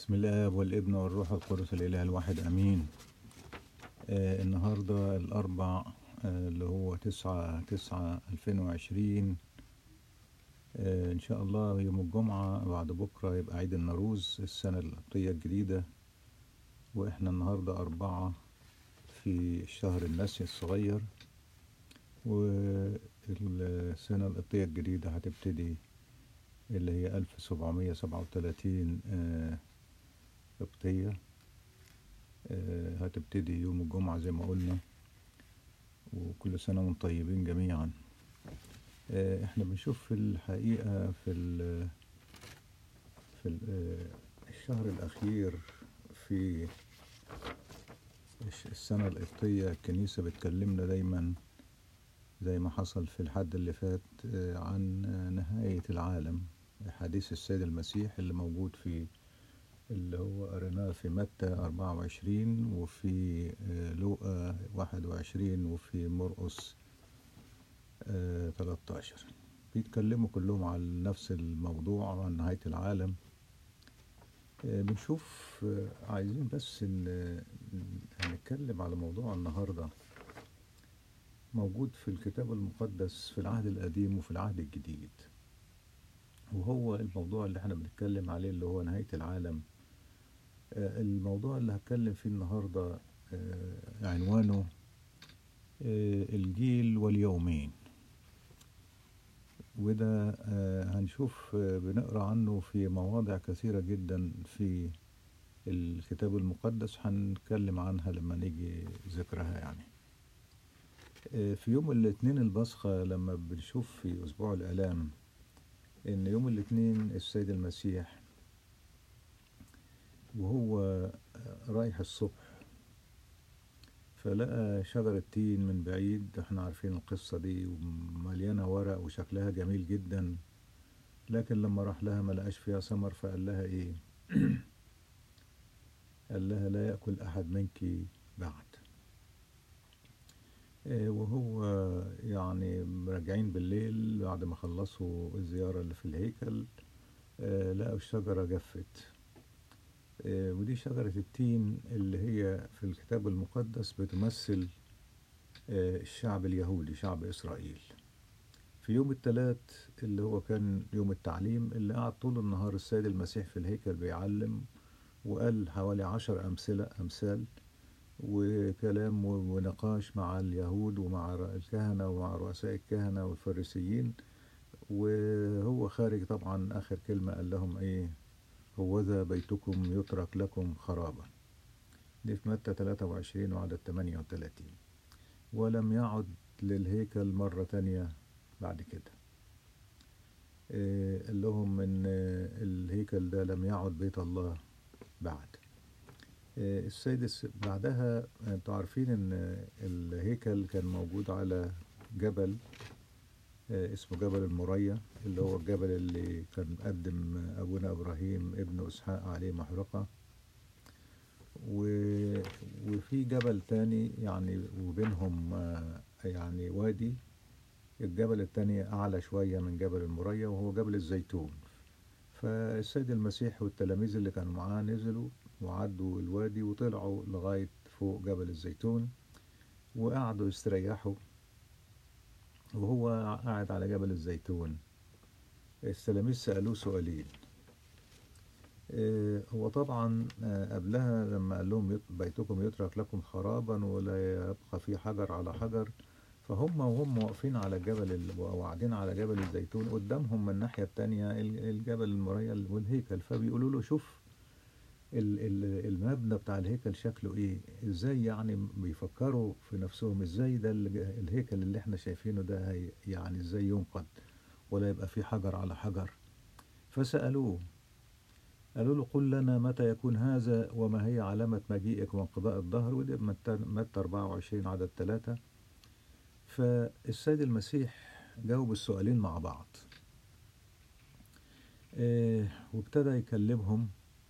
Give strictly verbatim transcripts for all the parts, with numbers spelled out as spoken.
بسم الله والابن والروح القدس الإله الواحد أمين. آه النهاردة الأربع آه اللي هو تسعة تسعة ألفين وعشرين. آه إن شاء الله يوم الجمعة بعد بكرة يبقى عيد النوروز السنة القبطية الجديدة، وإحنا النهاردة أربعة في الشهر النسي الصغير، والسنة القبطية الجديدة هتبتدي اللي هي ألف سبعمية سبعة وتلاتين آه قبطية. آه هتبتدي يوم الجمعة زي ما قلنا، وكل سنة وانتم طيبين جميعا. آه احنا بنشوف في الحقيقة في ال في ال الشهر الأخير في السنة القبطية الكنيسة بتكلمنا دايما زي ما حصل في الحد اللي فات آه عن نهاية العالم، حديث السيد المسيح اللي موجود في اللي هو قريناه في متى أربعة وعشرين وفي لوقا واحد وعشرين وفي مرقس ثلاثة عشر. بيتكلموا كلهم عن نفس الموضوع عن نهاية العالم. بنشوف عايزين بس ان هنتكلم على موضوع النهاردة موجود في الكتاب المقدس في العهد القديم وفي العهد الجديد، وهو الموضوع اللي احنا بنتكلم عليه اللي هو نهاية العالم. الموضوع اللي هتكلم فيه النهاردة عنوانه الجيل واليومين، وده هنشوف بنقرأ عنه في مواضع كثيرة جدا في الكتاب المقدس، هنتكلم عنها لما نيجي ذكرها. يعني في يوم الاثنين البصخة لما بنشوف في أسبوع الآلام إن يوم الاثنين السيد المسيح وهو رايح الصبح فلقى شجرة تين من بعيد، احنا عارفين القصة دي ومليانة ورق وشكلها جميل جدا، لكن لما راح لها ما لقاش فيها ثمر، فقال لها ايه؟ قال لها لا يأكل أحد منك بعد. إيه وهو يعني راجعين بالليل بعد ما خلصوا الزيارة اللي في الهيكل، إيه لقوا الشجرة جفت. إيه ودي شجرة التين اللي هي في الكتاب المقدس بتمثل الشعب اليهودي، شعب إسرائيل. في يوم الثلاث اللي هو كان يوم التعليم اللي قعد طول النهار السيد المسيح في الهيكل بيعلم، وقال حوالي عشر أمثلة أمثال وكلام ونقاش مع اليهود ومع الكهنة ومع رؤساء الكهنة والفريسيين. وهو خارج طبعا آخر كلمة قال لهم إيه؟ هوذا بيتكم يترك لكم خرابا. دي في متى ثلاثة وعشرين وعدد ثمانية وثلاثين. ولم يعد للهيكل مرة تانية بعد كده. إيه قال لهم ان الهيكل ده لم يعد بيت الله بعد. إيه السيد بعدها انتوا عارفين ان الهيكل كان موجود على جبل إيه اسمه جبل المريا، اللي هو الجبل اللي كان قدم ابونا ابراهيم ابن اسحاق عليه محرقة. وفي جبل تاني يعني وبينهم يعني وادي، الجبل التاني أعلى شوية من جبل المريا وهو جبل الزيتون. فالسيد المسيح والتلاميذ اللي كانوا معاه نزلوا وعدوا الوادي وطلعوا لغاية فوق جبل الزيتون وقعدوا يستريحوا. وهو قاعد على جبل الزيتون التلاميذ سألوه سؤالين. هو طبعا قبلها لما قال لهم بيتكم يترك لكم خرابا ولا يبقى فيه حجر على حجر، فهم وهم واقفين على جبل وقاعدين على جبل الزيتون قدامهم من الناحية التانية الجبل المريا والهيكل، فبيقولوا له شوف المبنى بتاع الهيكل شكله ايه، ازاي يعني بيفكروا في نفسهم ازاي ده الهيكل اللي احنا شايفينه ده يعني ازاي ينقض ولا يبقى فيه حجر على حجر. فسألوه قالوا له قل لنا متى يكون هذا وما هي علامة مجيئك وانقضاء الدهر، ودي متى أربعة وعشرين عدد ثلاثة. فالسيد المسيح جاوب السؤالين مع بعض إيه وابتدى يكلمهم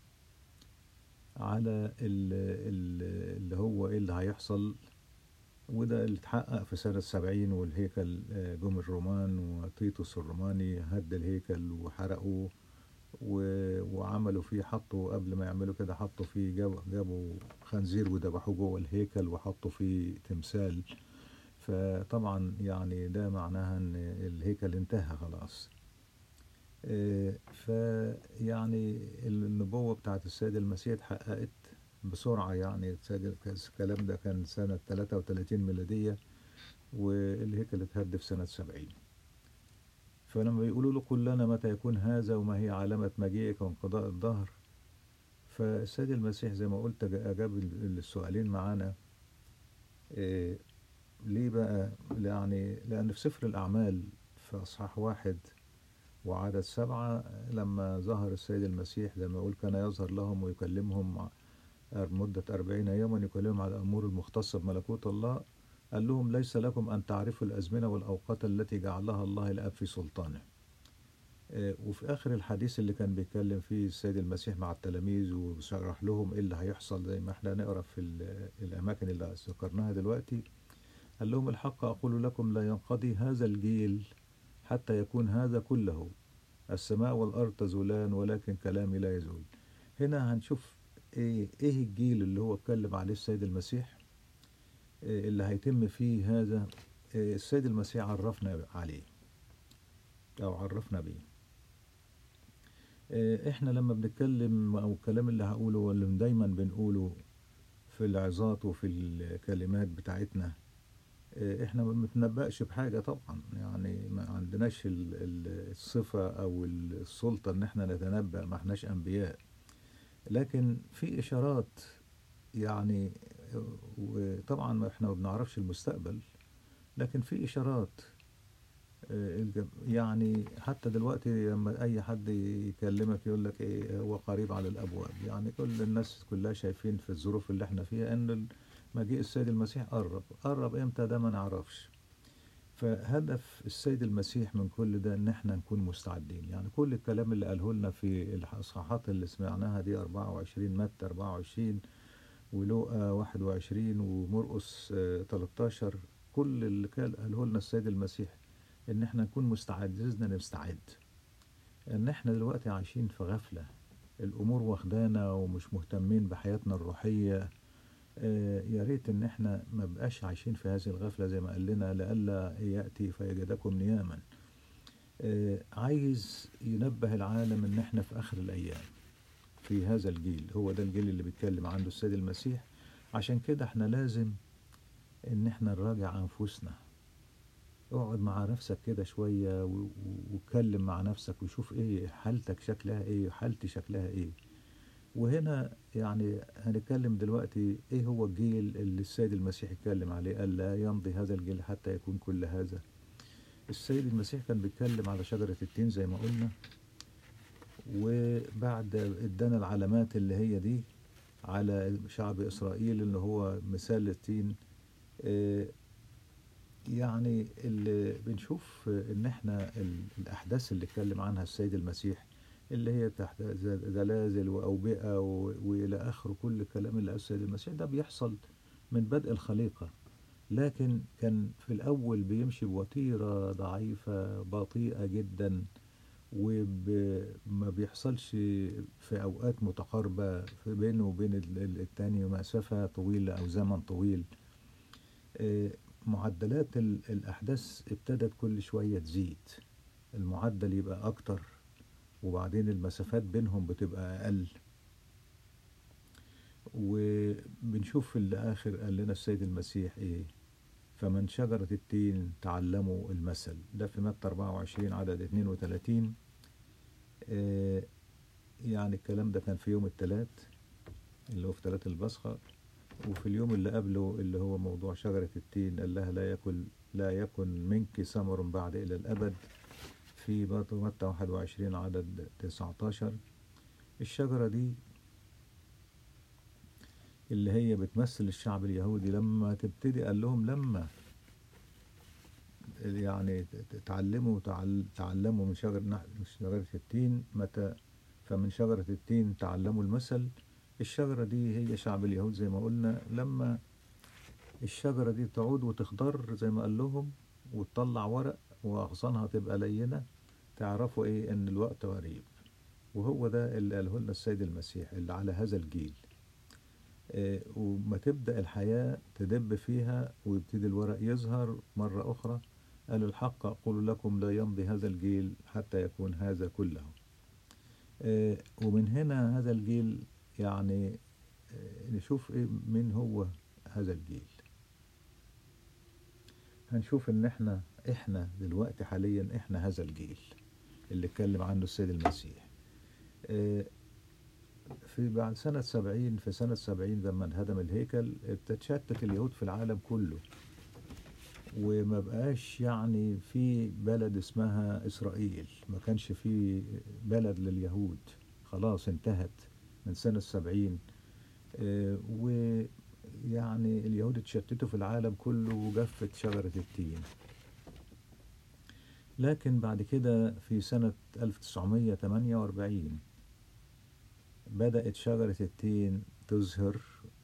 على اللي هو ايه اللي هيحصل، وده اللي اتحقق في سنة سبعين والهيكل جم الرومان وتيتوس الروماني هد الهيكل وحرقوه و- وعملوا فيه، حطوا قبل ما يعملوا كده حطوا فيه، جابوا, جابوا خنزير وذبحوه جوه الهيكل وحطوا فيه تمثال. فطبعا يعني ده معناها ان الهيكل انتهى خلاص. آه، فيعني النبوة بتاعت السيد المسيح اتحققت بسرعة. يعني السيد- الكلام ده كان سنة ثلاثة وثلاثين ميلادية، والهيكل اتهد في سنة سبعين. فلما بيقولوا له قل لنا متى يكون هذا وما هي علامة مجيئك وانقضاء الدهر، فالسيد المسيح زي ما قلت أجاب السؤالين معانا. إيه ليه بقى؟ يعني لأن في سفر الأعمال في أصحاح واحد وعدد سبعة، لما ظهر السيد المسيح زي ما يقول كان يظهر لهم ويكلمهم مدة أربعين يوما، يكلمهم على الأمور المختصة بملكوت الله. قال لهم ليس لكم أن تعرفوا الأزمنة والأوقات التي جعلها الله الآب في سلطانه. آه، وفي آخر الحديث اللي كان بيتكلم فيه السيد المسيح مع التلاميذ وشرح لهم إيه اللي هيحصل، زي ما احنا نقرأ في ال- الأماكن اللي ذكرناها دلوقتي، قال لهم الحق أقول لكم لا ينقضي هذا الجيل حتى يكون هذا كله. السماء والأرض تزولان ولكن كلامي لا يزول. هنا هنشوف إيه, إيه الجيل اللي هو اتكلم عليه السيد المسيح، إيه اللي هيتم فيه هذا. إيه السيد المسيح عرفنا عليه أو عرفنا بيه. إيه احنا لما بنتكلم او الكلام اللي هقوله واللي دايما بنقوله في العظات وفي الكلمات بتاعتنا، إيه احنا ما بنتنبأش بحاجة طبعا. يعني ما عندناش ال- ال- الصفة او السلطة ان احنا نتنبأ، ما احناش انبياء. لكن في اشارات يعني. وطبعا ما احنا ما بنعرفش المستقبل، لكن في اشارات. آه، الجم- يعني حتى دلوقتي لما اي حد يكلمك يقول لك ايه هو قريب على الابواب. يعني كل الناس كلها شايفين في الظروف اللي احنا فيها ان مجيء السيد المسيح قرب. قرب امتى ده ما نعرفش. فهدف السيد المسيح من كل ده ان احنا نكون مستعدين. يعني كل الكلام اللي قاله لنا في الاصحاحات اللي سمعناها دي أربعة وعشرين، متى أربعة وعشرين ولوقا واحد وعشرين ومرقس آه، تلتاشر، كل اللي كان قاله لنا السيد المسيح ان احنا نكون مستعد، لازم نستعد. ان احنا دلوقتي عايشين في غفلة، الامور واخدانا ومش مهتمين بحياتنا الروحية. آه، يا ريت ان احنا ما بقاش عايشين في هذه الغفلة، زي ما قال لنا لئلا يأتي فيجدكم نياما. آه، عايز ينبه العالم ان احنا في اخر الايام، في هذا الجيل. هو ده الجيل اللي بيتكلم عنه السيد المسيح. عشان كده احنا لازم ان احنا نراجع انفسنا. اقعد مع نفسك كده شوية و- و- واتكلم مع نفسك وشوف ايه حالتك شكلها ايه وحالتي شكلها ايه. وهنا يعني هنتكلم دلوقتي ايه هو الجيل اللي السيد المسيح اتكلم عليه، قال لا يمضي هذا الجيل حتى يكون كل هذا. السيد المسيح كان بيتكلم على شجرة التين زي ما قلنا، وبعد ادانا العلامات اللي هي دي على شعب إسرائيل اللي هو مثال للتين. آه، يعني اللي بنشوف ان احنا ال- الاحداث اللي اتكلم عنها السيد المسيح، اللي هي تحت ز- زلازل واوبئه و- والى اخره، كل الكلام اللي قاله السيد المسيح ده بيحصل من بدء الخليقه. لكن كان في الاول بيمشي بوتيره ضعيفه بطيئه جدا، وما بيحصلش في اوقات متقاربه في بينه وبين ال- ال- التاني مسافه طويله او زمن طويل. آه، معدلات ال- الأحداث ابتدت كل شوية تزيد، المعدل يبقى أكتر، وبعدين المسافات بينهم بتبقى أقل. وبنشوف في الآخر قال لنا السيد المسيح إيه؟ فمن شجرة التين تعلموا المثل. ده في متى أربعة وعشرين عدد اثنين وثلاثين. آه، يعني الكلام ده كان في يوم الثلاث اللي هو في ثلاث البصخة. وفي اليوم اللي قبله اللي هو موضوع شجرة التين قال لها لا يكن لا يكن منك ثمر بعد إلى الأبد، في متى واحد وعشرين عدد تسعتاشر. الشجرة دي اللي هي بتمثل الشعب اليهودي، لما تبتدي قال لهم لما يعني تعلموا تعل- تعلموا من شجر من شجرة التين متى، فمن شجرة التين تعلموا المثل. الشجرة دي هي شعب اليهود زي ما قلنا. لما الشجرة دي تعود وتخضر زي ما قال لهم وتطلع ورق وأغصانها تبقى لينة، تعرفوا إيه إن الوقت قريب. وهو ده اللي قاله لنا السيد المسيح اللي على هذا الجيل. آه، وما تبدأ الحياة تدب فيها ويبتدي الورق يظهر مرة أخرى، قال الحق أقول لكم لا يمضي هذا الجيل حتى يكون هذا كله. آه، ومن هنا هذا الجيل يعني آه، نشوف إيه من هو هذا الجيل. هنشوف ان احنا احنا دلوقتي حاليا احنا هذا الجيل اللي اتكلم عنه السيد المسيح. آه، في بعد سنة سبعين في سنة سبعين لما انهدم الهيكل بتتشتت اليهود في العالم كله، وما بقاش يعني في بلد اسمها إسرائيل، ما كانش في بلد لليهود، خلاص انتهت من سنة سبعين. آه، ويعني اليهود اتشتتوا في العالم كله وجفت شجرة التين. لكن بعد كده في سنة ألف وتسعمية وتمانية وأربعين بدأت شجرة التين تزهر،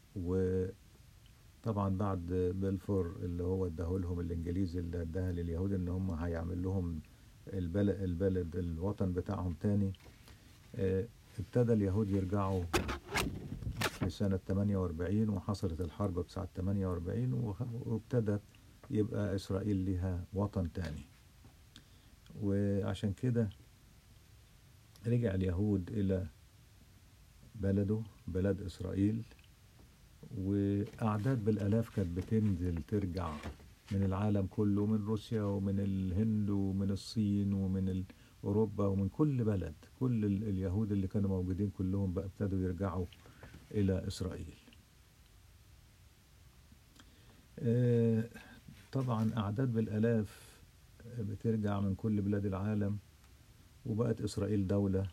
وطبعا بعد بلفور اللي هو اداهولهم الإنجليزي اللي اداها لليهود إن هم هيعمل لهم البلد, البلد الوطن بتاعهم تاني. اه، ابتدى اليهود يرجعوا في سنة تمانية وأربعين وحصلت الحرب بساعة تمانية وأربعين، وابتدت يبقى إسرائيل لها وطن تاني. وعشان كده رجع اليهود إلى بلده بلد إسرائيل، وأعداد بالآلاف كانت بتنزل ترجع من العالم كله، من روسيا ومن الهند ومن الصين ومن أوروبا ومن كل بلد. كل ال- اليهود اللي كانوا موجودين كلهم بقى ابتدوا يرجعوا إلى إسرائيل. آه، طبعا أعداد بالآلاف بترجع من كل بلاد العالم، وبقت إسرائيل دولة،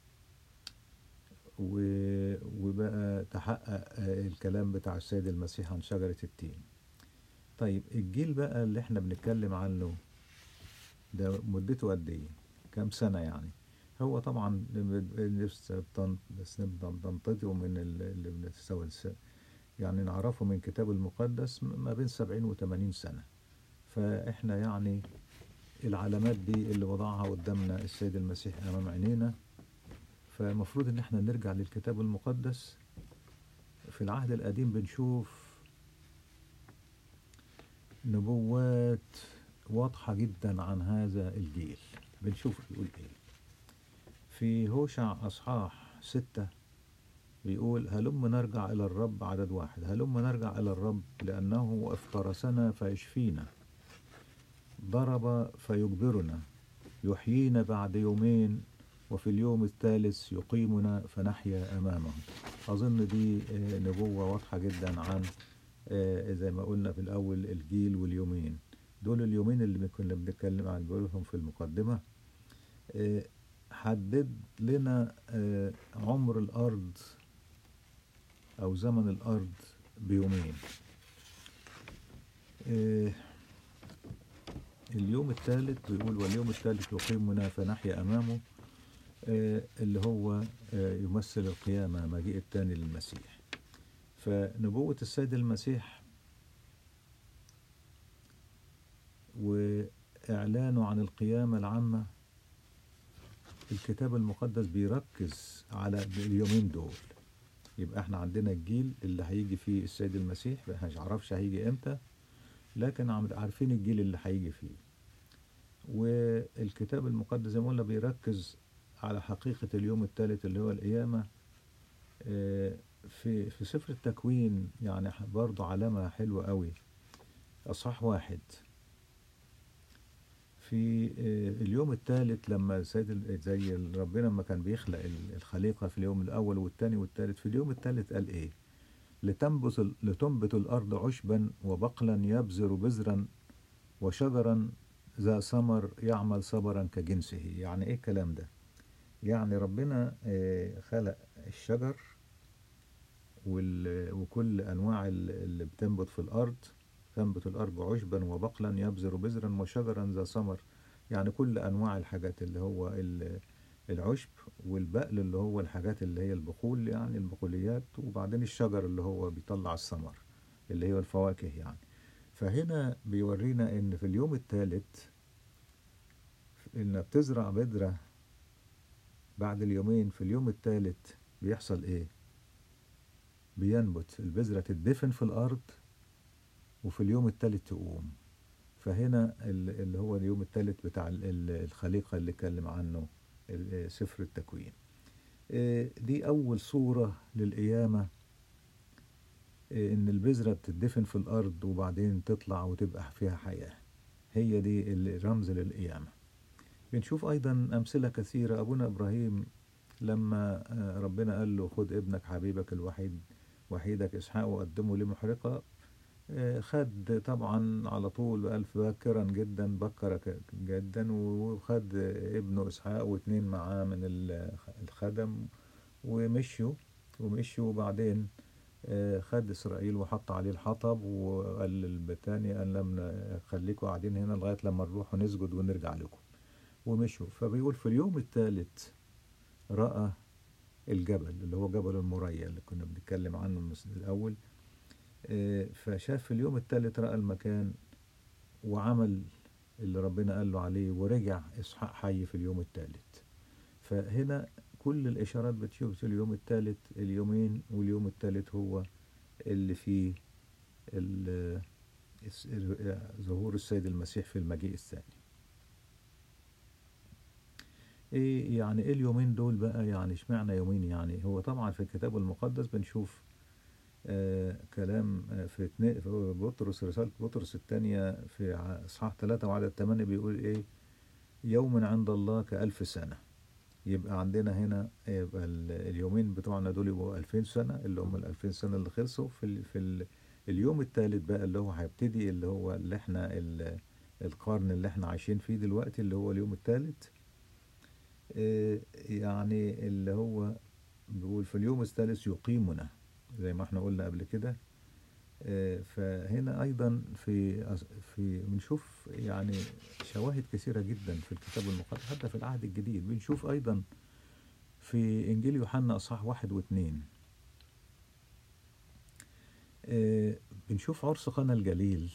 و- وبقى تحقق آه، الكلام بتاع السيد المسيح عن شجرة التين. طيب الجيل بقى اللي احنا بنتكلم عنه ده مدته قد ايه؟ كام سنة يعني؟ هو طبعا لسه بتن- بس بننتظره من ال- اللي بنتساوي الس- يعني نعرفه من كتاب المقدس ما بين سبعين وثمانين سنة. فاحنا يعني العلامات دي اللي وضعها قدامنا السيد المسيح امام عينينا، فالمفروض ان احنا نرجع للكتاب المقدس. في العهد القديم بنشوف نبوات واضحة جدا عن هذا الجيل. بنشوف بيقول ايه في هوشع اصحاح ستة، بيقول هلم نرجع الى الرب، عدد واحد، هلم نرجع الى الرب لانه افترسنا فيشفينا، ضرب فيجبرنا، يحيينا بعد يومين، وفي اليوم الثالث يقيمنا فنحيا امامه. اظن دي آه، نبوة واضحة جدا عن آه، زي ما قلنا في الأول الجيل واليومين. دول اليومين اللي كنا بنتكلم عن بقولهم في المقدمة. آه، حدد لنا آه، عمر الأرض أو زمن الأرض بيومين. آه، اليوم الثالث بيقول واليوم الثالث يقيمنا فنحيا أمامه، آه، اللي هو آه، يمثل القيامة، مجيء الثاني للمسيح. فنبوة السيد المسيح وإعلانه عن القيامة العامة، الكتاب المقدس بيركز على اليومين دول. يبقى احنا عندنا الجيل اللي هيجي فيه السيد المسيح، ما هنعرفش هيجي امتى، لكن عم- عارفين الجيل اللي هيجي فيه. والكتاب المقدس زي ما قلنا بيركز على حقيقة اليوم الثالث اللي هو القيامة. آه، في في سفر التكوين يعني برضه علامة حلوة قوي. أصحاح واحد في آه، اليوم الثالث لما السيد ال- زي ربنا لما كان بيخلق ال- الخليقة في اليوم الأول والثاني والثالث، في اليوم الثالث قال إيه؟ لتنبت ال- لتنبت الأرض عشبا وبقلا يبذر بذرا وشجرا ذا ثمر يعمل ثمرا كجنسه. يعني إيه الكلام ده؟ يعني ربنا آه، خلق الشجر وال- وكل أنواع ال- اللي بتنبت في الأرض. تنبت الأرض عشبا وبقلا يبذر بذرا وشجرا ذا ثمر، يعني كل أنواع الحاجات اللي هو ال- العشب، والبقل اللي هو الحاجات اللي هي البقول يعني البقوليات، وبعدين الشجر اللي هو بيطلع الثمر اللي هي الفواكه يعني. فهنا بيورينا ان في اليوم الثالث ان بتزرع بذرة بعد اليومين في اليوم الثالث بيحصل ايه؟ بينبت البذرة، تدفن في الأرض، وفي اليوم الثالث تقوم. فهنا ال- اللي هو اليوم الثالث بتاع ال- ال- الخليقة اللي اتكلم عنه ال- سفر التكوين. إيه، دي أول صورة للقيامة. إيه، إن البذرة بتدفن في الأرض وبعدين تطلع وتبقى فيها حياة. هي دي الرمز للقيامة. بنشوف أيضا أمثلة كثيرة. أبونا إبراهيم لما آه، ربنا قال له خد ابنك حبيبك الوحيد وحيدك إسحاق وقدمه لي محرقة، آه، خد طبعا على طول ألف باكرا جدا، بكر ك- جدا، وخد ابنه إسحاق واتنين معاه من ال- الخدم، ومشوا ومشوا وبعدين آه، خد إسرائيل وحط عليه الحطب، وقال للبتاني قال لهم خليكم قاعدين هنا لغاية لما نروح ونسجد ونرجع لكم، ومشوا. فبيقول في اليوم الثالث رأى الجبل اللي هو جبل المريا اللي كنا بنتكلم عنه من الأول. آه، فشاف في اليوم الثالث رأى المكان وعمل اللي ربنا قال له عليه، ورجع إسحاق حي في اليوم الثالث. فهنا كل الإشارات بتشوف اليوم الثالث اليومين، واليوم الثالث هو اللي فيه ال- الس- ظهور السيد المسيح في المجيء الثاني. ايه يعني ايه اليومين دول بقى؟ يعني اشمعنى يومين؟ يعني هو طبعا في الكتاب المقدس بنشوف آه كلام آه في اتنين- في بطرس، رسالة بطرس الثانية في ع- اصحاح ثلاثة وعدد ثمانية بيقول ايه؟ يوم عند الله كألف سنة. يبقى عندنا هنا يبقى ال- اليومين بتوعنا دول يبقوا ألفين سنة، اللي هم الألفين سنة اللي خلصوا في ال في ال اليوم الثالث بقى اللي هو هيبتدي، اللي هو اللي احنا ال- القرن اللي احنا عايشين فيه دلوقتي، اللي هو اليوم الثالث. آه، يعني اللي هو بيقول في اليوم الثالث يقيمنا، زي ما احنا قلنا قبل كده. آه، فهنا أيضا في أس- في بنشوف يعني شواهد كثيرة جدا في الكتاب المقدس، حتى في العهد الجديد بنشوف أيضا في إنجيل يوحنا أصحاح واحد واثنين. آه، بنشوف عرس قنا الجليل.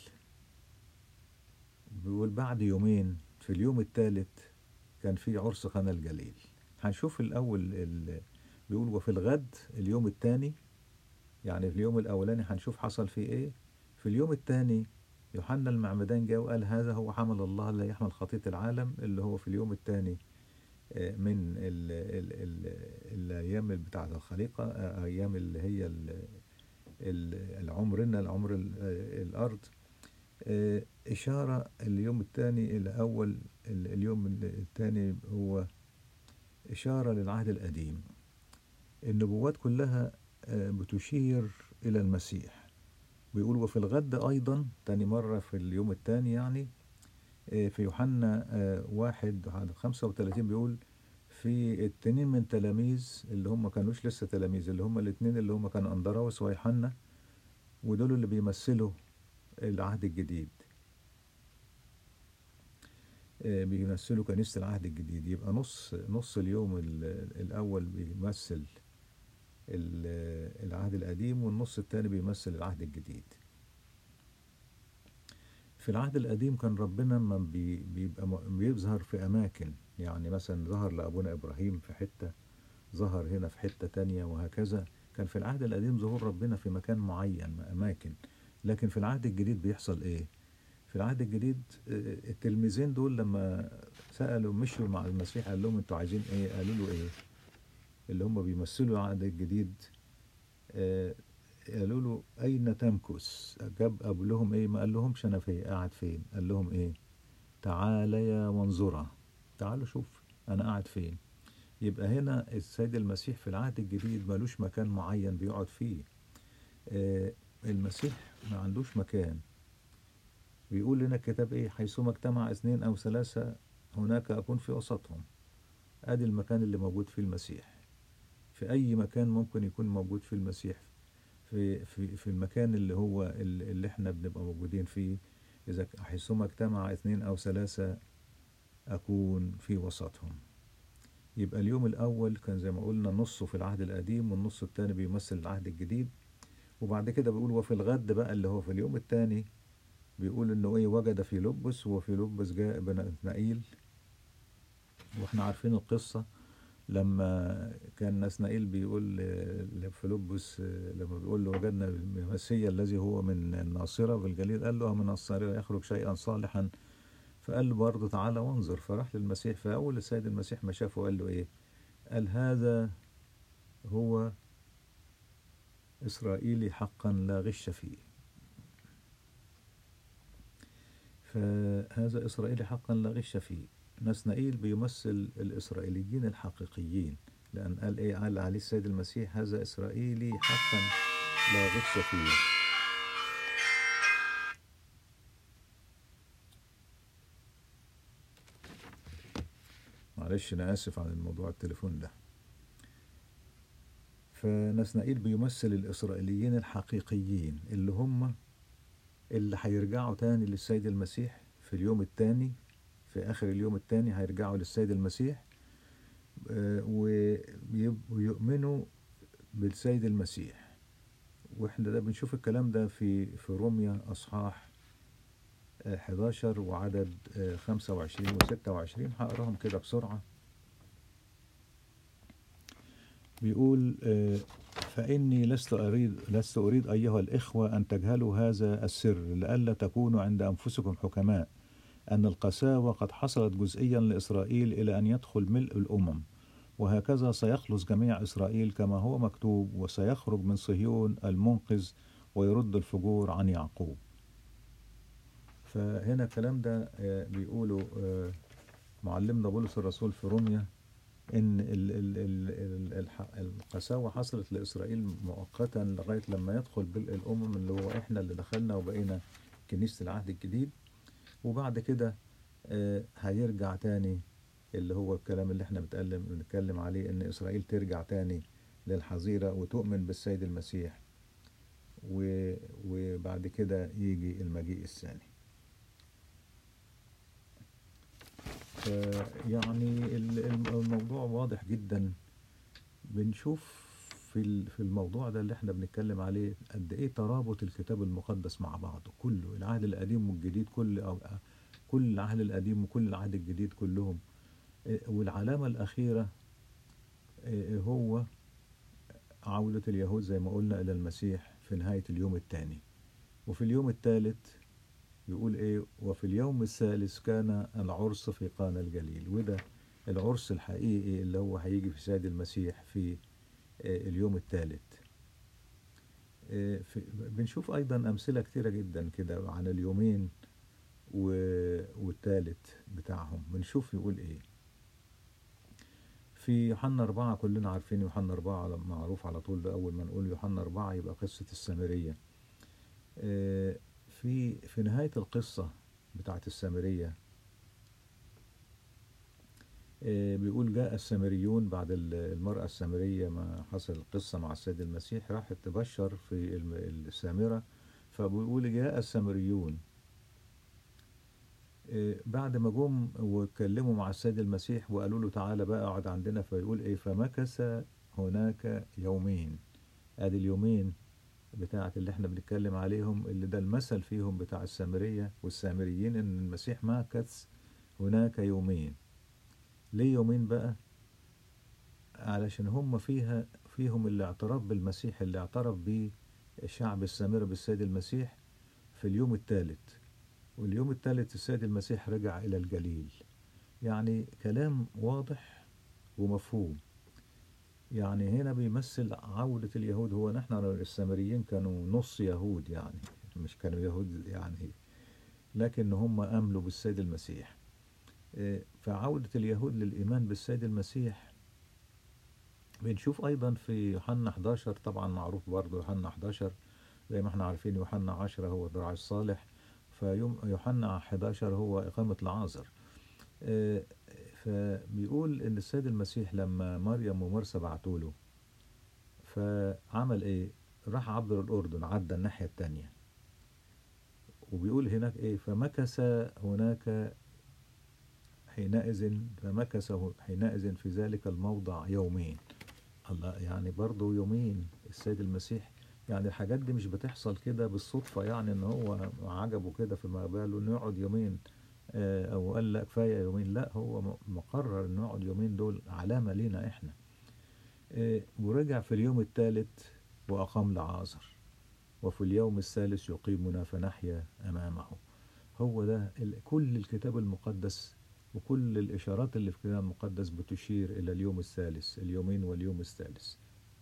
بيقول بعد يومين في اليوم الثالث كان في عرس قنا الجليل. هنشوف الأول ال- بيقول وفي الغد اليوم الثاني، يعني في اليوم الأولاني هنشوف حصل فيه إيه. في اليوم الثاني يوحنا المعمدان جاء وقال هذا هو حمل الله لا يحمل خطية العالم، اللي هو في اليوم الثاني آه، من ال ال ال الأيام بتاعة الخليقة، آه، أيام اللي هي ال- ال- العمرنا العمر ال- آه، الأرض. آه، إشارة اليوم الثاني إلى أول ال- اليوم الثاني هو إشارة للعهد القديم. النبوات كلها آه، بتشير إلى المسيح. بيقول وفي الغد أيضا تاني مرة في اليوم الثاني يعني آه، في يوحنا آه، واحد على خمسة وثلاثين بيقول في اتنين من تلاميذ اللي هم كانوش لسه تلاميذ، اللي هم الاتنين اللي هم كانوا أندراوس ويوحنا، ودول اللي بيمثلوا العهد الجديد. آه، بيمثلوا كنيسة العهد الجديد. يبقى نص نص اليوم ال- الأول بيمثل ال- العهد القديم، والنص الثاني بيمثل العهد الجديد. في العهد القديم كان ربنا ما بي- بيبقى م- بيظهر في أماكن، يعني مثلا ظهر لأبونا إبراهيم في حتة، ظهر هنا في حتة تانية، وهكذا. كان في العهد القديم ظهور ربنا في مكان معين، أماكن. لكن في العهد الجديد بيحصل إيه؟ في العهد الجديد آه، التلميذين دول لما سألوا مشوا مع المسيح قال لهم انتوا عايزين ايه؟ قالوا له ايه؟ اللي هم بيمثلوا العهد الجديد. آه، قالوا له أين تمكث؟ جاب قبلهم إيه؟ ما قال لهمش أنا في قاعد فين، قال لهم إيه؟ تعاليا وانظرا، تعالوا شوف أنا قاعد فين. يبقى هنا السيد المسيح في العهد الجديد ملوش مكان معين بيقعد فيه. آه، المسيح ما عندوش مكان. بيقول لنا الكتاب إيه؟ حيثما اجتمع اثنين أو ثلاثة هناك أكون في وسطهم. أدي المكان اللي موجود فيه المسيح. في أي مكان ممكن يكون موجود فيه المسيح، في في في المكان اللي هو ال- اللي احنا بنبقى موجودين فيه. إذا ك- حيثما اجتمع اثنين أو ثلاثة أكون في وسطهم. يبقى اليوم الأول كان زي ما قلنا نصه في العهد القديم، والنص التاني بيمثل العهد الجديد. وبعد كده بيقول وفي الغد بقى اللي هو في اليوم التاني بيقول إنه إيه؟ وجد في لبس، وفي لبس جاء بنتنائيل. وإحنا عارفين القصة لما كان نسنائيل بيقول لفيلبس لما بيقول له وجدنا المسيا الذي هو من الناصرة بالجليل، قال له من الناصرة يخرج شيئا صالحا، فقال له برضه تعالى وانظر. فراح للمسيح، فأول السيد المسيح ما شافه قال له إيه؟ قال هذا هو إسرائيلي حقا لا غش فيه. فهذا إسرائيلي حقا لا غش فيه. نسنائيل بيمثل الإسرائيليين الحقيقيين، لأن قال إيه؟ قال عليه السيد المسيح هذا إسرائيلي حقا لا غش فيه. معلش أنا آسف عن الموضوع التليفون ده. فنسنائيل بيمثل الإسرائيليين الحقيقيين اللي هم اللي هيرجعوا تاني للسيد المسيح في اليوم التاني، في آخر اليوم التاني هيرجعوا للسيد المسيح ويؤمنوا بالسيد المسيح. واحنا ده بنشوف الكلام ده في في روميا اصحاح حداشر وعدد خمسة وعشرين وستة وعشرين. هقراهم كده بسرعة. بيقول فإني لست أريد لست أريد أيها الإخوة أن تجهلوا هذا السر، لئلا تكونوا عند أنفسكم حكماء، أن القساوة قد حصلت جزئيا لإسرائيل إلى أن يدخل ملء الأمم، وهكذا سيخلص جميع إسرائيل كما هو مكتوب، وسيخرج من صهيون المنقذ ويرد الفجور عن يعقوب. فهنا الكلام ده بيقولوا معلمنا بولس الرسول في روميا إن ال ال ال القساوة حصلت لإسرائيل مؤقتا لغاية لما يدخل بالأمم اللي هو إحنا اللي دخلنا وبقينا كنيسة العهد الجديد، وبعد كده هيرجع تاني اللي هو الكلام اللي احنا بنتكلم بنتكلم عليه، ان اسرائيل ترجع تاني للحظيرة وتؤمن بالسيد المسيح، وبعد كده يجي المجيء الثاني. يعني الموضوع واضح جدا. بنشوف في في الموضوع ده اللي احنا بنتكلم عليه قد ايه ترابط الكتاب المقدس مع بعضه كله، العهد القديم والجديد، كل أو كل العهد القديم وكل العهد الجديد كلهم. والعلامة الأخيرة هو عودة اليهود زي ما قلنا إلى المسيح في نهاية اليوم الثاني. وفي اليوم الثالث يقول إيه؟ وفي اليوم الثالث كان العرس في قانا الجليل. وده العرس الحقيقي اللي هو هيجي في سيد المسيح في اليوم الثالث. بنشوف أيضا أمثلة كتيرة جدا كده عن اليومين والثالث بتاعهم. بنشوف يقول إيه في يوحنا أربعة. كلنا عارفين يوحنا أربعة معروف على طول، ده أول ما نقول يوحنا أربعة يبقى قصة السامرية. في في نهاية القصة بتاعت السامرية بيقول جاء السامريون بعد المرأة السامرية ما حصل القصة مع السيد المسيح، راحت تبشر في السامرة. فبيقول جاء السامريون بعد ما جم واتكلموا مع السيد المسيح وقالوا له تعالى بقى اقعد عندنا. فيقول ايه؟ فمكث هناك يومين. ادي اليومين بتاعت اللي احنا بنتكلم عليهم، اللي ده المثل فيهم بتاع السامرية والسامريين، ان المسيح مكث هناك يومين. ليه يومين بقى؟ علشان هم فيها فيهم اللي اعترف بالمسيح، اللي اعترف به الشعب السامري بالسيد المسيح في اليوم الثالث. واليوم الثالث السيد المسيح رجع إلى الجليل. يعني كلام واضح ومفهوم. يعني هنا بيمثل عودة اليهود. هو نحن السامريين كانوا نص يهود، يعني مش كانوا يهود يعني، لكن هم آمنوا بالسيد المسيح. فعودة اليهود للإيمان بالسيد المسيح بنشوف أيضا في يوحنا حداشر. طبعا معروف برضو يوحنا حداشر زي ما احنا عارفين. يوحنا عشرة هو الراعي الصالح، فيوم يوحنا حداشر هو إقامة لعازر. فبيقول إن السيد المسيح لما مريم ومرسى بعتوا له، فعمل إيه؟ راح عبر الأردن، عدى الناحية التانية. وبيقول هناك إيه؟ فمكث هناك حينئذ فمكث حينئذ في ذلك الموضع يومين. الله، يعني برضو يومين السيد المسيح. يعني الحاجات دي مش بتحصل كده بالصدفة، يعني ان هو عجبه كده في باله انه يقعد يومين. آه، او قال لا كفايه يومين، لا هو م- مقرر انه يقعد يومين دول علامه لينا احنا. آه، ورجع في اليوم الثالث واقام لعازر، وفي اليوم الثالث يقيمنا فنحيا امامه. هو ده ال- كل الكتاب المقدس وكل الاشارات اللي في الكتاب المقدس بتشير الى اليوم الثالث، اليومين واليوم الثالث.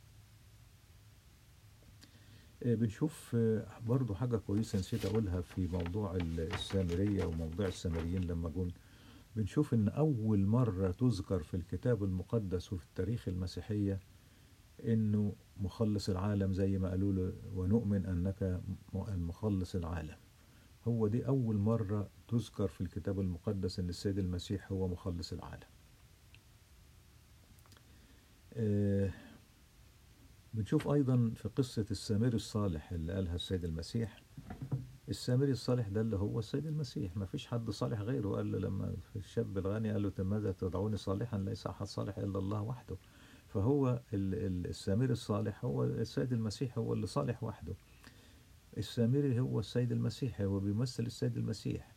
آه، بنشوف آه، برضو حاجة كويسة نسيت أقولها في موضوع ال- السامرية وموضوع السامريين لما جم. بنشوف إن أول مرة تذكر في الكتاب المقدس وفي التاريخ المسيحية إنه مخلص العالم، زي ما قالوا له ونؤمن أنك م- المخلص العالم. هو دي أول مرة تذكر في الكتاب المقدس إن السيد المسيح هو مخلص العالم. آه، بنشوف أيضا في قصة السامري الصالح اللي قالها السيد المسيح. السامري الصالح ده اللي هو السيد المسيح، ما فيش حد صالح غيره. قال له لما الشاب الغني قال له ماذا تدعوني صالحا، ليس أحد صالح إلا الله وحده. فهو ال- ال- السامري الصالح هو السيد المسيح، هو اللي صالح وحده. السامري هو السيد المسيح، هو بيمثل السيد المسيح،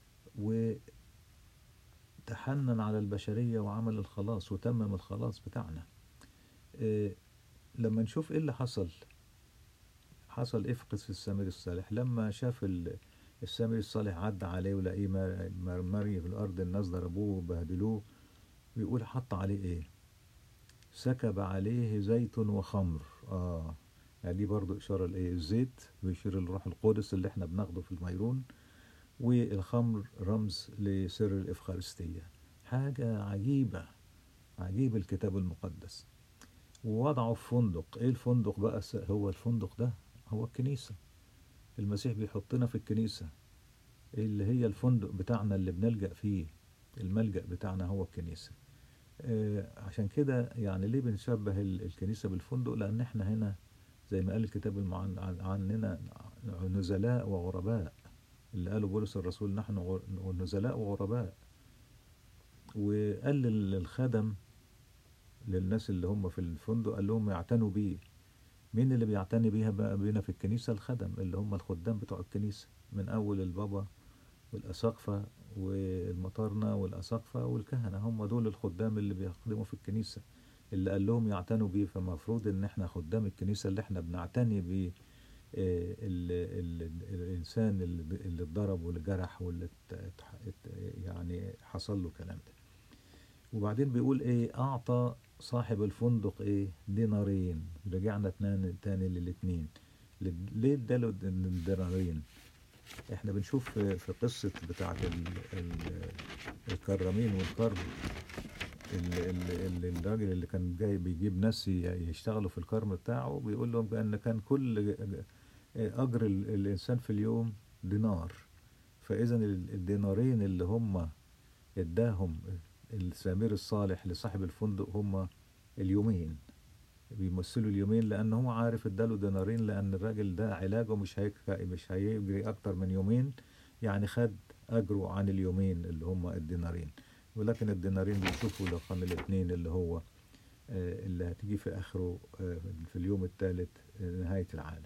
وتحنن على البشرية وعمل الخلاص وتمم الخلاص بتاعنا. إيه، لما نشوف ايه اللي حصل، حصل ايه في قصة السامري الصالح لما شاف ال- السامري الصالح عدى عليه ولقيه مر- مرمري في الأرض، الناس ضربوه وبهدلوه. بيقول حط عليه ايه؟ سكب عليه زيت وخمر. اه، يعني دي برضو إشارة لإيه؟ الزيت بيشير للروح القدس اللي احنا بناخده في الميرون، والخمر رمز لسر الإفخارستية. حاجة عجيبة، عجيب الكتاب المقدس. ووضعه في فندق. ايه الفندق بقى؟ س- هو الفندق ده هو الكنيسة. المسيح بيحطنا في الكنيسة اللي هي الفندق بتاعنا اللي بنلجأ فيه. الملجأ بتاعنا هو الكنيسة. آه، عشان كده يعني ليه بنشبه ال- الكنيسة بالفندق؟ لأن احنا هنا زي ما قال الكتاب المعن- عن- عننا نزلاء وغرباء. اللي قاله بولس الرسول نحن غر- نزلاء وغرباء. وقال لل- للخدم، للناس اللي هم في الفندق، قال لهم يعتنوا بيه. مين اللي بيعتني بيها بقى بينا في الكنيسة؟ الخدم، اللي هم الخدام بتوع الكنيسة، من أول البابا والأساقفة والمطارنة والأساقفة والكهنة. هم دول الخدام اللي بيخدموا في الكنيسة، اللي قال لهم يعتنوا بيه. فمفروض ان احنا خدام الكنيسة اللي احنا بنعتني ب الإنسان اللي اللي اتضرب واللي جرح واللي ات- ات- ات- يعني حصل له الكلام ده. وبعدين بيقول ايه؟ أعطى صاحب الفندق ايه؟ دينارين. رجعنا تاني تاني للاتنين. ليه اداله الدينارين؟ احنا بنشوف في في قصة بتاعة ال- ال- الكرامين والكرم. ال- ال- ال- الراجل اللي كان جاي بيجيب ناس ي- يشتغلوا في الكرم بتاعه، بيقول لهم بأن كان كل أجر ال- الإنسان في اليوم دينار. فإذا ال- الدينارين اللي هم اداهم السامري الصالح لصاحب الفندق هم اليومين. بيمثلوا اليومين، لأن هو عارف اداله دينارين لأن الراجل ده علاجه مش هيك مش هيجري أكتر من يومين. يعني خد أجره عن اليومين اللي هم الدينارين. ولكن الدينارين بيشوفوا رقم الاثنين اللي هو آه، اللي هتيجي في آخره آه، في اليوم الثالث، آه، نهاية العالم.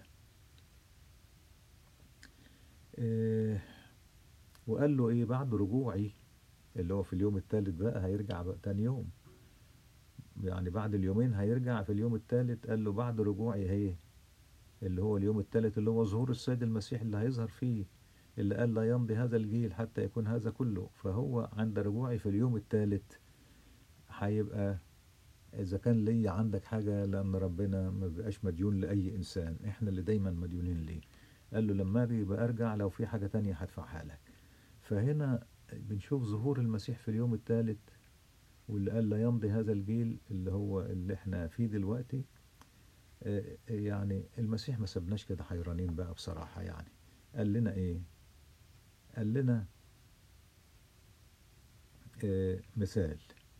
آه، وقال له إيه بعد رجوعي؟ اللي هو في اليوم الثالث بقى هيرجع بقى تاني يوم. يعني بعد اليومين هيرجع في اليوم الثالث. قال له بعد رجوعي هي، اللي هو اليوم الثالث اللي هو ظهور السيد المسيح اللي هيظهر فيه، اللي قال لا يمضي هذا الجيل حتى يكون هذا كله. فهو عند رجوعي في اليوم الثالث هيبقى، إذا كان لي عندك حاجة، لأن ربنا ما بيبقاش مديون لأي إنسان، إحنا اللي دايما مديونين ليه. قال له لما أجي يبقى أرجع، لو في حاجة تانية هدفعها لك. فهنا بنشوف ظهور المسيح في اليوم الثالث، واللي قال لا يمضي هذا الجيل اللي هو اللي احنا فيه دلوقتي. آه، يعني المسيح ما سبناش كده حيرانين بقى بصراحة. يعني قال لنا ايه؟ قال لنا آه، مثال.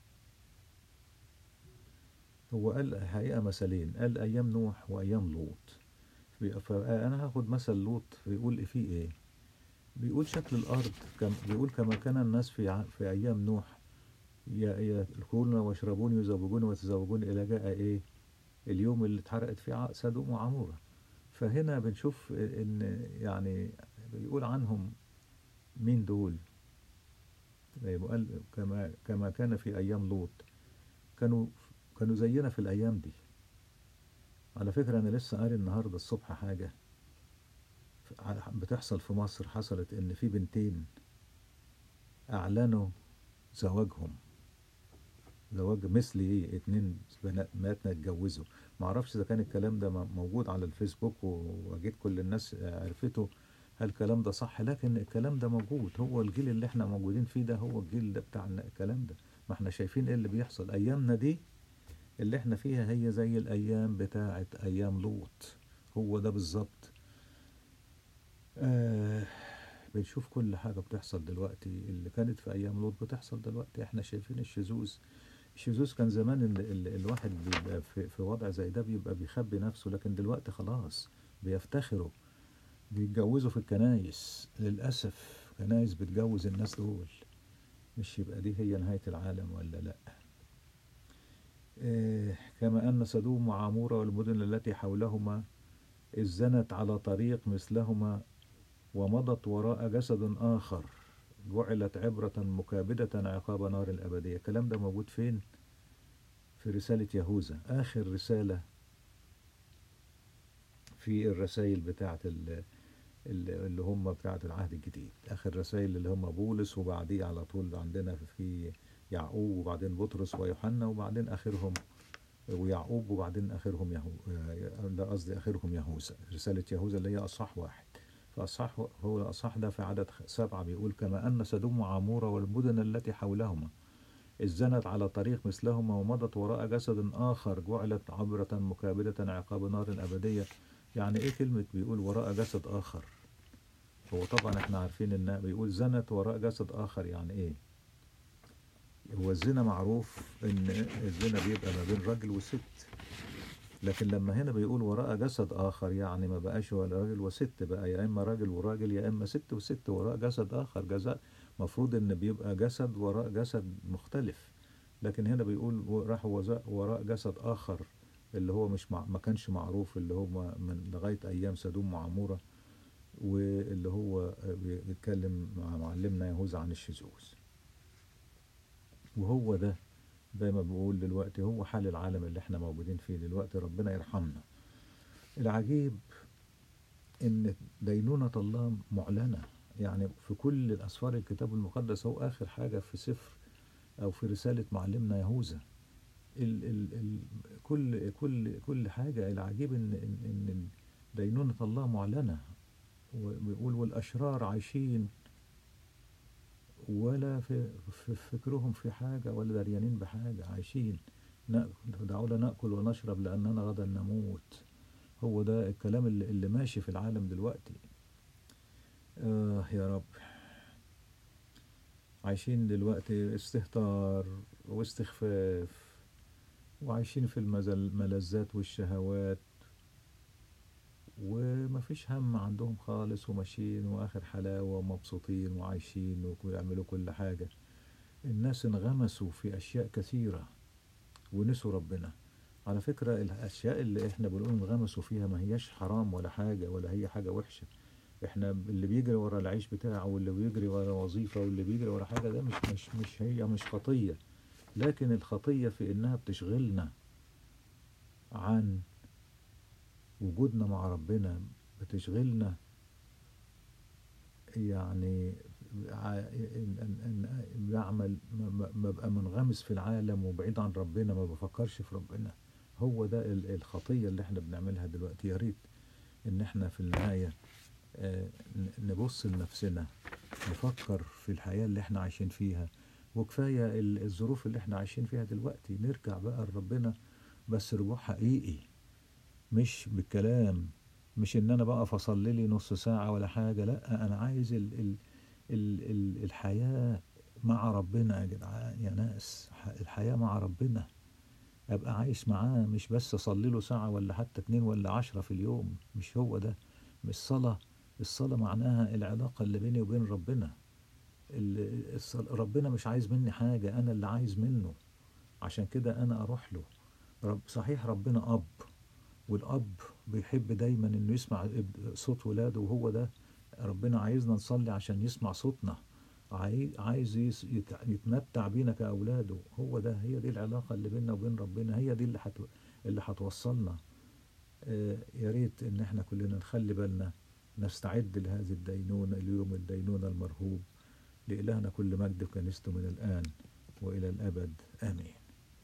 هو قال الحقيقة مثالين، قال أيام نوح وأيام لوط. فأنا هاخد مثل لوط. بيقول إيه فيه إيه؟ بيقول شكل الأرض كم بيقول كما كان الناس في ع- في أيام نوح ي- يأكلون ويشربون يزوجون ويتزوجون، إلى جاء إيه؟ اليوم اللي اتحرقت فيه ع- سدوم وعمورة. فهنا بنشوف إن يعني بيقول عنهم مين دول؟ زي ما قال كما كما كان في أيام لوط. كانوا كانوا زينا في الأيام دي. على فكرة أنا لسه قاري النهاردة الصبح حاجة بتحصل في مصر. حصلت إن في بنتين أعلنوا زواجهم، زواج مثلي، ايه، اتنين بنات بناتنا اتجوزوا. معرفش إذا كان الكلام ده م- موجود على الفيسبوك وأكيد كل الناس عرفته. هل الكلام ده صح؟ لكن الكلام ده موجود. هو الجيل اللي احنا موجودين فيه ده هو الجيل ده بتاع الكلام ده. ما احنا شايفين ايه اللي بيحصل أيامنا دي. اللي احنا فيها هي زي الأيام بتاعت أيام لوط. هو ده بالظبط. آه بنشوف كل حاجة بتحصل دلوقتي اللي كانت في أيام لوط بتحصل دلوقتي. احنا شايفين الشذوذ. الشذوذ كان زمان ال ال الواحد بيبقى في, في وضع زي ده بيبقى بيخبي نفسه، لكن دلوقتي خلاص بيفتخروا، بيتجوزوا في الكنايس. للأسف كنايس بتجوز الناس دول. مش يبقى دي هي نهاية العالم ولا لا؟ إيه، كما أن سدوم وعمورة والمدن التي حولهما إذ زنت على طريق مثلهما ومضت وراء جسد آخر جعلت عبرة مكابدة عقاب نار الأبدية. الكلام ده موجود فين؟ في رسالة يهوذا، آخر رسالة في الرسائل بتاعة ال- ال- اللي هم بتاعة العهد الجديد. آخر رسائل اللي هم بولس، وبعديه على طول عندنا في يعقوب، وبعدين بطرس ويوحنا، وبعدين آخرهم ويعقوب، وبعدين آخرهم يهو آه، لا قصدي آخرهم يهوذا. رسالة يهوذا اللي هي أصحاح واحد. فأصحاح هو الأصحاح ده في عدد سبعة بيقول كما أن سدوم وعمورة والمدن التي حولهما إذ زنت على طريق مثلهما ومضت وراء جسد آخر جعلت عبرة مكابدة عقاب نار الأبدية. يعني إيه كلمة بيقول وراء جسد آخر؟ هو طبعا إحنا عارفين إن بيقول زنت وراء جسد آخر. يعني إيه؟ هو الزنا معروف إن الزنا بيبقى ما بين راجل وست، لكن لما هنا بيقول وراء جسد آخر يعني ما بقاش ولا راجل وست، بقى يا إما راجل وراجل يا إما ست وست وراء جسد آخر. جزاء مفروض إن بيبقى جسد وراء جسد مختلف، لكن هنا بيقول و- راح وزا- وراء جسد آخر اللي هو مش مع ما كانش معروف، اللي هو من لغاية أيام سدوم وعمورة، واللي هو بيتكلم مع معلمنا يهوذا عن الشذوذ. وهو ده زي ما بقول دلوقتي هو حال العالم اللي احنا موجودين فيه دلوقتي. ربنا يرحمنا. العجيب ان دينونة الله معلنة، يعني في كل الأسفار الكتاب المقدس. هو آخر حاجة في سفر أو في رسالة معلمنا يهوذا. ال ال ال كل كل كل حاجة. العجيب إن إن إن دينونة الله معلنة. وبيقول والأشرار عايشين ولا في, في فكرهم في حاجة ولا دريانين بحاجة. عايشين نأكل- دعونا نأكل ونشرب لأننا غدا نموت. هو ده الكلام اللي, اللي ماشي في العالم دلوقتي. آه يا رب. عايشين دلوقتي استهتار واستخفاف، وعايشين في المزل- الملذات والشهوات، ومفيش هم عندهم خالص، وماشيين واخر حلاوة ومبسوطين وعايشين ويعملوا كل حاجة. الناس انغمسوا في اشياء كثيرة ونسوا ربنا. على فكرة الاشياء اللي احنا بنقول انغمسوا فيها ما هياش حرام ولا حاجة ولا هي حاجة وحشة. احنا اللي بيجري ورا العيش بتاعه واللي بيجري ورا وظيفة واللي بيجري ورا حاجة ده مش مش مش هي مش خطية. لكن الخطية في انها بتشغلنا عن وجودنا مع ربنا. بتشغلنا يعني ع- إن إن إن بعمل ما- ما- ببقى منغمس في العالم وبعيد عن ربنا، ما بفكرش في ربنا. هو ده ال- الخطية اللي احنا بنعملها دلوقتي. يا ريت ان احنا في النهاية آه، ن- نبص لنفسنا، نفكر في الحياة اللي احنا عايشين فيها. وكفاية ال- الظروف اللي احنا عايشين فيها دلوقتي. نرجع بقى لربنا، بس رجوع حقيقي، مش بالكلام. مش ان انا بقى اصلي لي نص ساعة ولا حاجة. لا، انا عايز ال ال ال ال الحياة مع ربنا. يا جدعان يا ناس، ح- الحياة مع ربنا. ابقى عايش معاه، مش بس اصلي له ساعة ولا حتى اتنين ولا عشرة في اليوم. مش هو ده. مش صلاة. الصلاة معناها العلاقة اللي بيني وبين ربنا. ال- الصل- ربنا مش عايز مني حاجة، انا اللي عايز منه. عشان كده انا اروح له. رب صحيح ربنا اب، والأب بيحب دايما إنه يسمع اب- صوت ولاده. وهو ده ربنا عايزنا نصلي عشان يسمع صوتنا. عاي- عايز يس- يت- يتمتع بينا كأولاده. هو ده، هي دي العلاقة اللي بيننا وبين ربنا، هي دي اللي حت اللي هتوصلنا. آه، يا ريت إن احنا كلنا نخلي بالنا، نستعد لهذه الدينونة، اليوم الدينونة المرهوب. لإلهنا كل مجد في كنيسته من الآن وإلى الأبد، آمين.